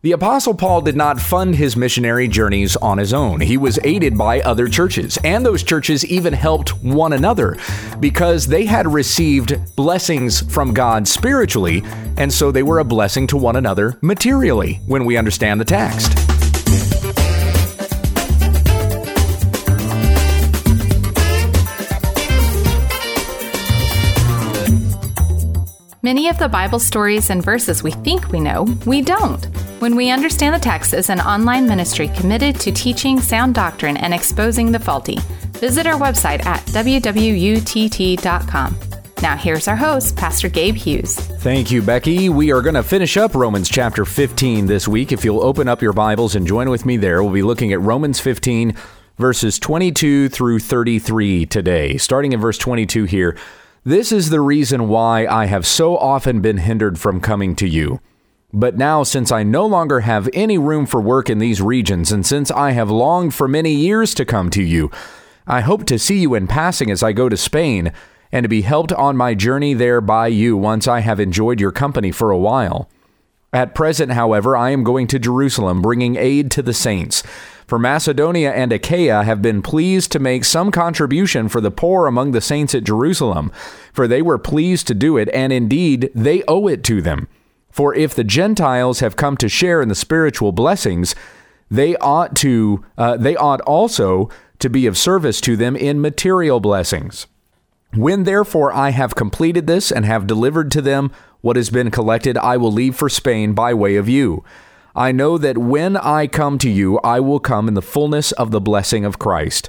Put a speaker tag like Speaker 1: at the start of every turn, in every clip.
Speaker 1: The Apostle Paul did not fund his missionary journeys on his own. He was aided by other churches, and those churches even helped one another because they had received blessings from God spiritually, and so they were a blessing to one another materially when we understand the text.
Speaker 2: Many of the Bible stories and verses we think we know, we don't. When We Understand the Text is an online ministry committed to teaching sound doctrine and exposing the faulty. Visit our website at www.utt.com. Now here's our host, Pastor Gabe Hughes.
Speaker 1: Thank you, Becky. We are going to finish up Romans chapter 15 this week. If you'll open up your Bibles and join with me there, we'll be looking at Romans 15, verses 22 through 33 today. Starting in verse 22 here. This is the reason why I have so often been hindered from coming to you. But now, since I no longer have any room for work in these regions, and since I have longed for many years to come to you, I hope to see you in passing as I go to Spain, and to be helped on my journey there by you once I have enjoyed your company for a while. At present, however, I am going to Jerusalem, bringing aid to the saints. For Macedonia and Achaia have been pleased to make some contribution for the poor among the saints at Jerusalem, for they were pleased to do it, and indeed they owe it to them. For if the Gentiles have come to share in the spiritual blessings, they ought also to be of service to them in material blessings. When therefore I have completed this and have delivered to them what has been collected, I will leave for Spain by way of you. I know that when I come to you, I will come in the fullness of the blessing of Christ.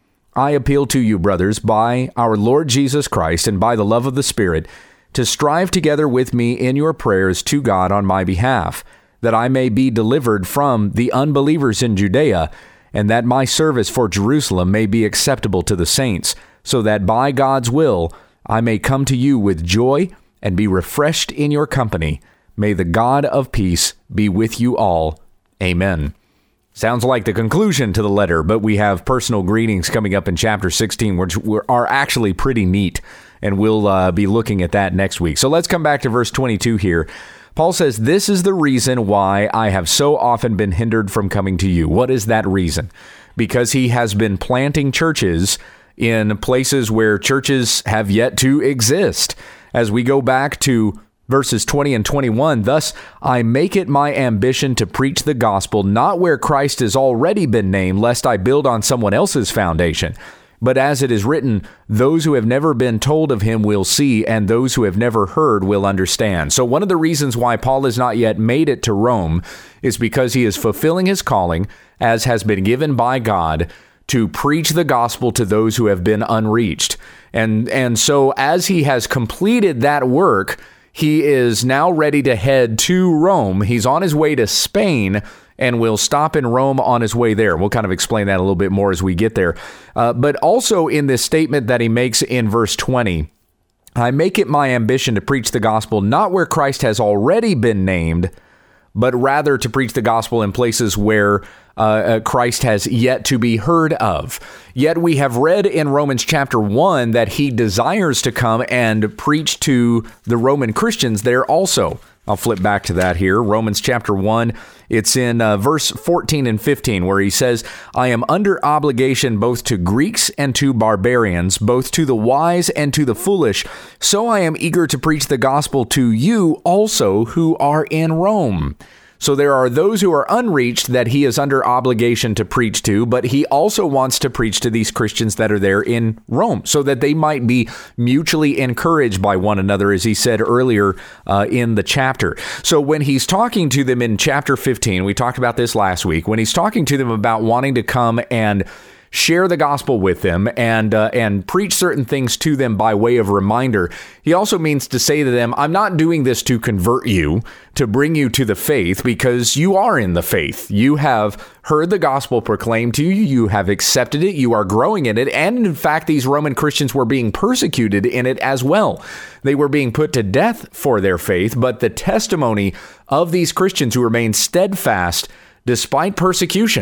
Speaker 1: I appeal to you, brothers, by our Lord Jesus Christ and by the love of the Spirit, to strive together with me in your prayers to God on my behalf, that I may be delivered from the unbelievers in Judea, and that my service for Jerusalem may be acceptable to the saints, so that by God's will I may come to you with joy and be refreshed in your company. May the God of peace be with you all. Amen. Sounds like the conclusion to the letter, but we have personal greetings coming up in chapter 16, which are actually pretty neat, and we'll be looking at that next week. So let's come back to verse 22 here. Paul says, this is the reason why I have so often been hindered from coming to you. What is that reason? Because he has been planting churches in places where churches have yet to exist. As we go back to verses 20 and 21, thus I make it my ambition to preach the gospel, not where Christ has already been named, lest I build on someone else's foundation. But as it is written, those who have never been told of him will see, and those who have never heard will understand. So one of the reasons why Paul has not yet made it to Rome is because he is fulfilling his calling, as has been given by God, to preach the gospel to those who have been unreached. And so as he has completed that work, he is now ready to head to Rome. He's on his way to Spain and will stop in Rome on his way there. We'll kind of explain that a little bit more as we get there. But also in this statement that he makes in verse 20, I make it my ambition to preach the gospel not where Christ has already been named, but rather to preach the gospel in places where Christ has yet to be heard of. Yet we have read in Romans chapter 1 that he desires to come and preach to the Roman Christians there also. I'll flip back to that here. Romans chapter 1, it's in verse 14 and 15, where he says, I am under obligation both to Greeks and to barbarians, both to the wise and to the foolish. So I am eager to preach the gospel to you also who are in Rome. So there are those who are unreached that he is under obligation to preach to, but he also wants to preach to these Christians that are there in Rome so that they might be mutually encouraged by one another, as he said earlier in the chapter. So when he's talking to them in chapter 15, we talked about this last week, when he's talking to them about wanting to come and share the gospel with them and preach certain things to them by way of reminder, he also means to say to them, I'm not doing this to convert you, to bring you to the faith, because you are in the faith. You have heard the gospel proclaimed to you. You have accepted it. You are growing in it. And in fact, these Roman Christians were being persecuted in it as well. They were being put to death for their faith. But the testimony of these Christians who remained steadfast despite persecution,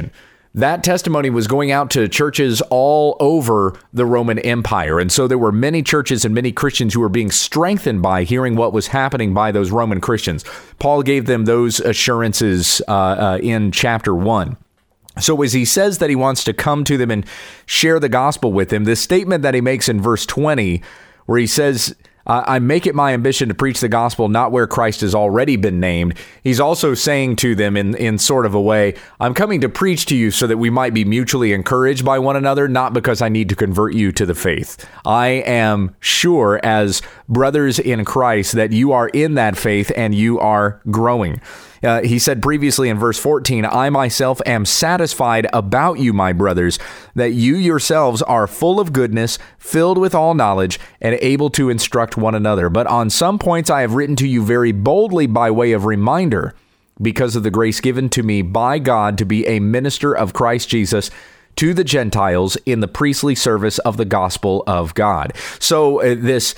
Speaker 1: that testimony was going out to churches all over the Roman Empire. And so there were many churches and many Christians who were being strengthened by hearing what was happening by those Roman Christians. Paul gave them those assurances in chapter 1. So as he says that he wants to come to them and share the gospel with them, this statement that he makes in verse 20, where he says, I make it my ambition to preach the gospel not where Christ has already been named. He's also saying to them in sort of a way, I'm coming to preach to you so that we might be mutually encouraged by one another, not because I need to convert you to the faith. I am sure as brothers in Christ that you are in that faith and you are growing. He said previously in verse 14, I myself am satisfied about you, my brothers, that you yourselves are full of goodness, filled with all knowledge, and able to instruct one another. But on some points I have written to you very boldly by way of reminder, because of the grace given to me by God to be a minister of Christ Jesus to the Gentiles in the priestly service of the gospel of God. So this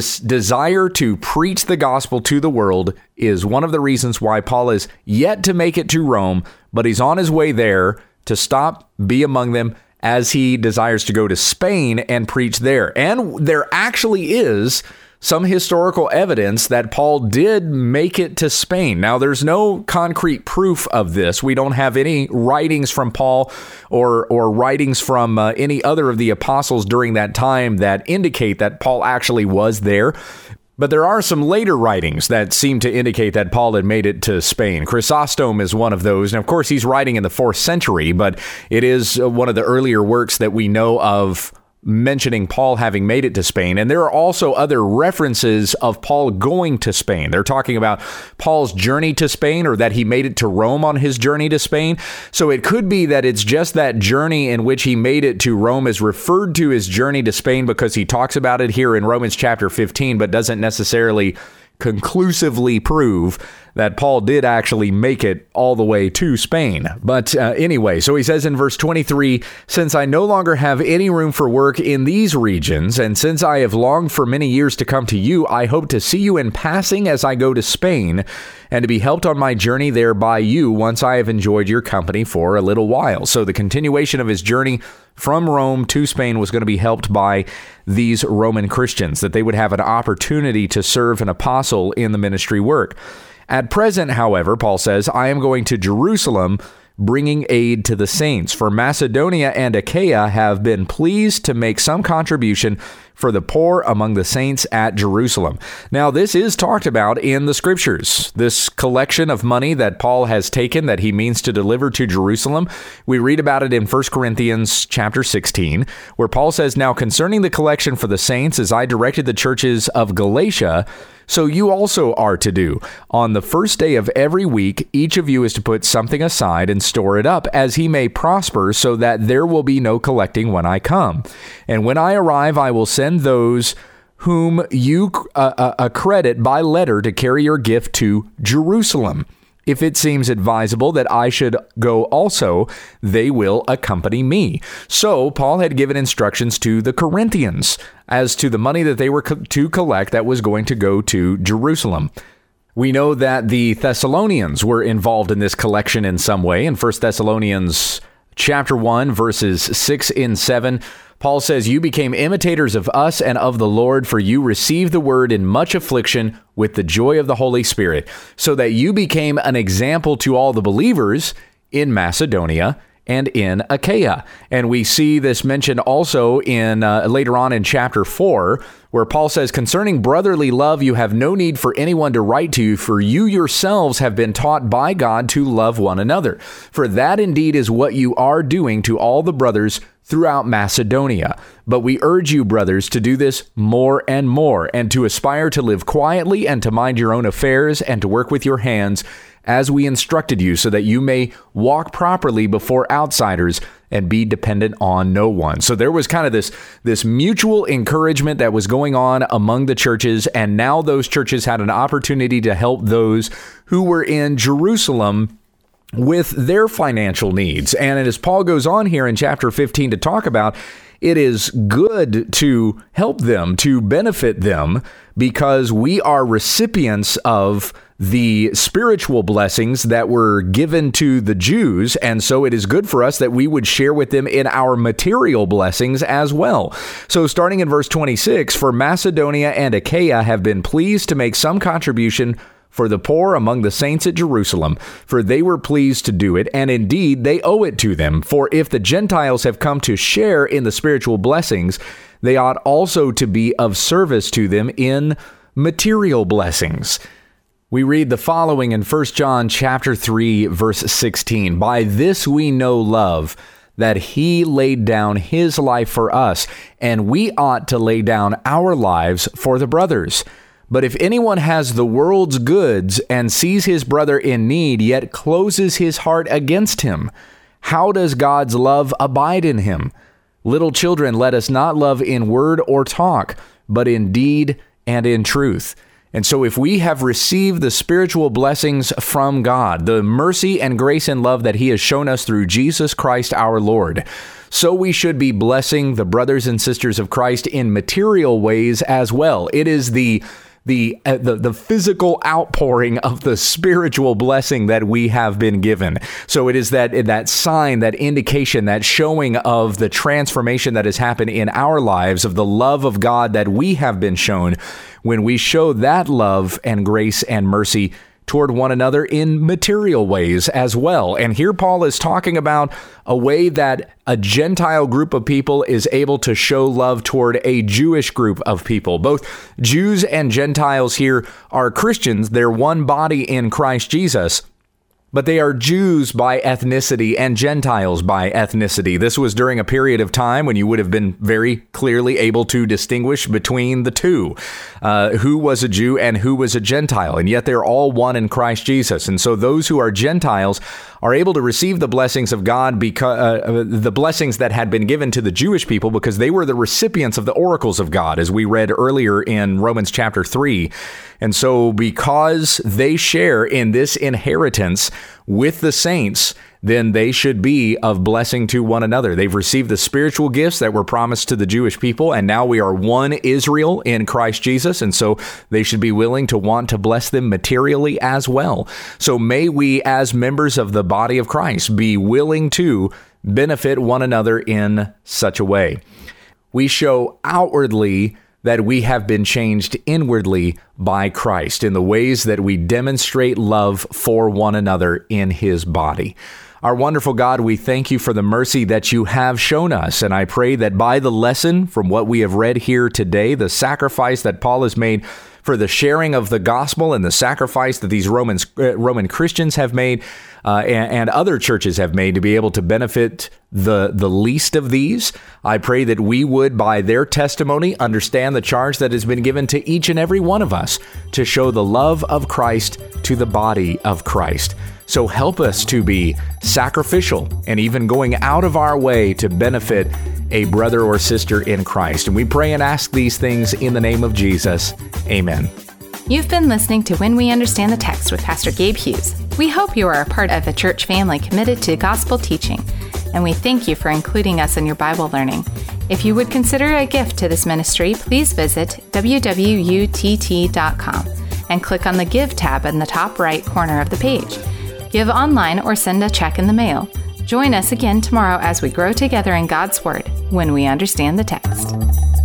Speaker 1: desire to preach the gospel to the world is one of the reasons why Paul is yet to make it to Rome, but he's on his way there to stop, be among them, as he desires to go to Spain and preach there. And there actually is some historical evidence that Paul did make it to Spain. Now, there's no concrete proof of this. We don't have any writings from Paul or writings from any other of the apostles during that time that indicate that Paul actually was there. But there are some later writings that seem to indicate that Paul had made it to Spain. Chrysostom is one of those. And of course, he's writing in the 4th century, but it is one of the earlier works that we know of mentioning Paul having made it to Spain. And there are also other references of Paul going to Spain. They're talking about Paul's journey to Spain, or that he made it to Rome on his journey to Spain. So it could be that it's just that journey in which he made it to Rome is referred to his journey to Spain because he talks about it here in Romans chapter 15, but doesn't necessarily conclusively prove that Paul did actually make it all the way to Spain. But anyway, so he says in verse 23, since I no longer have any room for work in these regions, and since I have longed for many years to come to you, I hope to see you in passing as I go to Spain, and to be helped on my journey there by you once I have enjoyed your company for a little while. So the continuation of his journey from Rome to Spain was going to be helped by these Roman Christians, that they would have an opportunity to serve an apostle in the ministry work. At present, however, Paul says, I am going to Jerusalem, bringing aid to the saints. For Macedonia and Achaia have been pleased to make some contribution for the poor among the saints at Jerusalem. Now, this is talked about in the scriptures. This collection of money that Paul has taken that he means to deliver to Jerusalem, we read about it in 1 Corinthians chapter 16, where Paul says, now concerning the collection for the saints, as I directed the churches of Galatia, so you also are to do. On the first day of every week, each of you is to put something aside and store it up, as he may prosper, so that there will be no collecting when I come. And when I arrive, I will send those whom you accredit by letter to carry your gift to Jerusalem. If it seems advisable that I should go also, they will accompany me. So Paul had given instructions to the Corinthians as to the money that they were to collect that was going to go to Jerusalem. We know that the Thessalonians were involved in this collection in some way. In 1 Thessalonians chapter 1, verses 6 and 7, Paul says, you became imitators of us and of the Lord, for you received the word in much affliction with the joy of the Holy Spirit, so that you became an example to all the believers in Macedonia and in Achaia. And we see this mentioned also in later on in chapter 4, where Paul says, concerning brotherly love, you have no need for anyone to write to you, for you yourselves have been taught by God to love one another. For that indeed is what you are doing to all the brothers throughout Macedonia. But we urge you, brothers, to do this more and more, and to aspire to live quietly and to mind your own affairs and to work with your hands as we instructed you, so that you may walk properly before outsiders and be dependent on no one. So there was kind of this mutual encouragement that was going on among the churches, and now those churches had an opportunity to help those who were in Jerusalem with their financial needs. And as Paul goes on here in chapter 15 to talk about, it is good to help them, to benefit them, because we are recipients of the spiritual blessings that were given to the Jews, and so it is good for us that we would share with them in our material blessings as well. So starting in verse 26, for Macedonia and Achaia have been pleased to make some contribution for the poor among the saints at Jerusalem, for they were pleased to do it, and indeed they owe it to them. For if the Gentiles have come to share in the spiritual blessings, they ought also to be of service to them in material blessings. We read the following in 1 John chapter 3, verse 16. By this we know love, that he laid down his life for us, and we ought to lay down our lives for the brothers. But if anyone has the world's goods and sees his brother in need, yet closes his heart against him, how does God's love abide in him? Little children, let us not love in word or talk, but in deed and in truth. And so if we have received the spiritual blessings from God, the mercy and grace and love that he has shown us through Jesus Christ our Lord, so we should be blessing the brothers and sisters of Christ in material ways as well. It is the physical outpouring of the spiritual blessing that we have been given. So it is that sign, that indication, that showing of the transformation that has happened in our lives, of the love of God that we have been shown, when we show that love and grace and mercy toward one another in material ways as well. And here Paul is talking about a way that a Gentile group of people is able to show love toward a Jewish group of people. Both Jews and Gentiles here are Christians. They're one body in Christ Jesus, but they are Jews by ethnicity and Gentiles by ethnicity. This was during a period of time when you would have been very clearly able to distinguish between the two, who was a Jew and who was a Gentile, and yet they're all one in Christ Jesus. And so those who are Gentiles are able to receive the blessings of God, because the blessings that had been given to the Jewish people, because they were the recipients of the oracles of God, as we read earlier in Romans chapter 3. And so because they share in this inheritance with the saints, then they should be of blessing to one another. They've received the spiritual gifts that were promised to the Jewish people, and now we are one Israel in Christ Jesus, and so they should be willing to want to bless them materially as well. So may we, as members of the body of Christ, be willing to benefit one another in such a way. We show outwardly that we have been changed inwardly by Christ in the ways that we demonstrate love for one another in his body. Our wonderful God, we thank you for the mercy that you have shown us. And I pray that by the lesson from what we have read here today, the sacrifice that Paul has made for the sharing of the gospel and the sacrifice that these Roman Christians have made and other churches have made to be able to benefit the least of these, I pray that we would, by their testimony, understand the charge that has been given to each and every one of us to show the love of Christ to the body of Christ. So help us to be sacrificial and even going out of our way to benefit a brother or sister in Christ. And we pray and ask these things in the name of Jesus. Amen.
Speaker 2: You've been listening to When We Understand the Text with Pastor Gabe Hughes. We hope you are a part of a church family committed to gospel teaching, and we thank you for including us in your Bible learning. If you would consider a gift to this ministry, please visit www.utt.com and click on the Give tab in the top right corner of the page. Give online or send a check in the mail. Join us again tomorrow as we grow together in God's Word when we understand the text.